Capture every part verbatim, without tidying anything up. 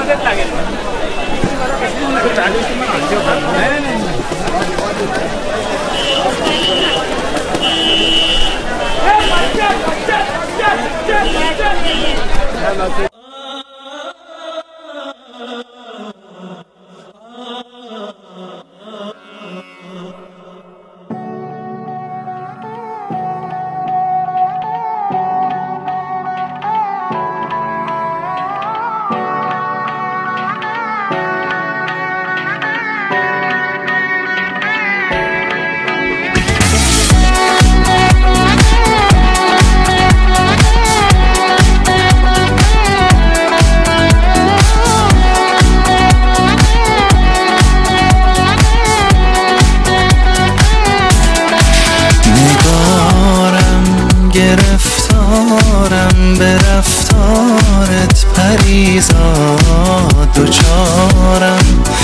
گرفتارم به رفتارت پریزاد دوچارم،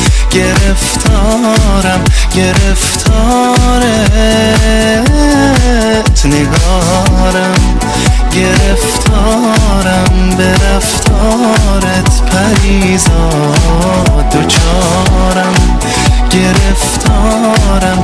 گرفتارم گرفتارت نگارم، گرفتارم به رفتارت پریزاد دوچارم، گرفتارم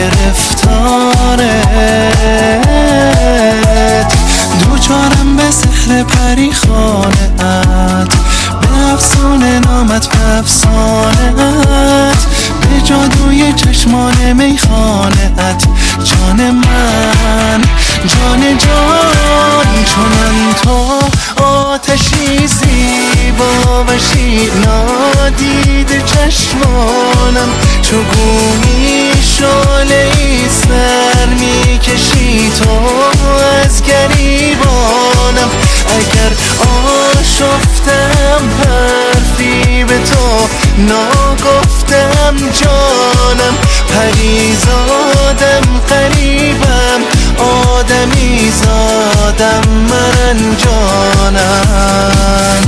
گرفتارت دوچارم به سحر پری خانه‌ات، به افسانه نامت به افسانه‌ات، به جادوی چشمان میخانه‌ات جان من جان جان چونم تو آتشی زیبا و شینا دید چشمانم، چو گویی شعله ای سر میکشی تو از گریبانم، اگر آشفتم حرفی به تو ناگفتم جانم، پریزادم قریبم آدمی زادم من جانم.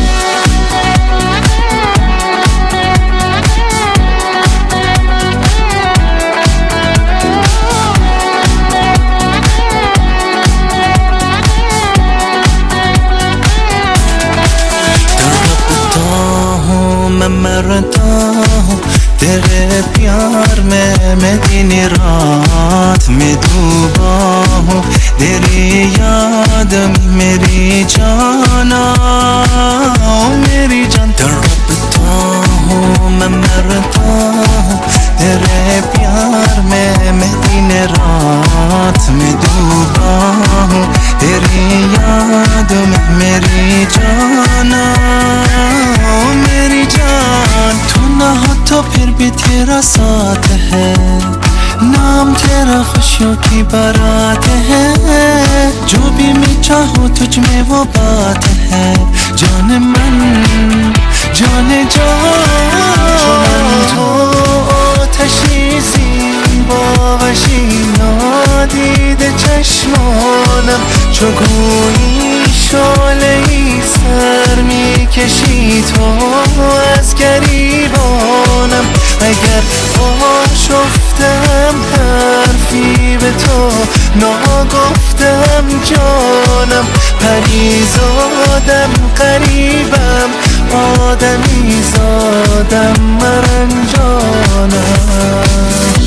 मैं मरता हूँ तेरे प्यार में, मैं दिन रात में डूबा हूँ तेरी याद में, मेरी जाना मेरी जान तड़पता हूँ, मैं मरता हूँ तेरे प्यार में, मैं दिन रात में डूबा हूँ तेरी याद में, मेरी जाना मेरी जान, तू ना हो तो फिर भी तेरा साथ है, नाम तेरा खुशियों की बारात है, जो भी मैं चाहूँ तुझ में वो बात है, जान मन जान जान तो آتشی زیبا و شینا دید چشمانم، چو گویی شعله ای سر میکشی تو از گریبانم، اگر آشفتم حرفی به تو ناگفتم جانم، پریزادم قریبم آدمی زادم من جانم.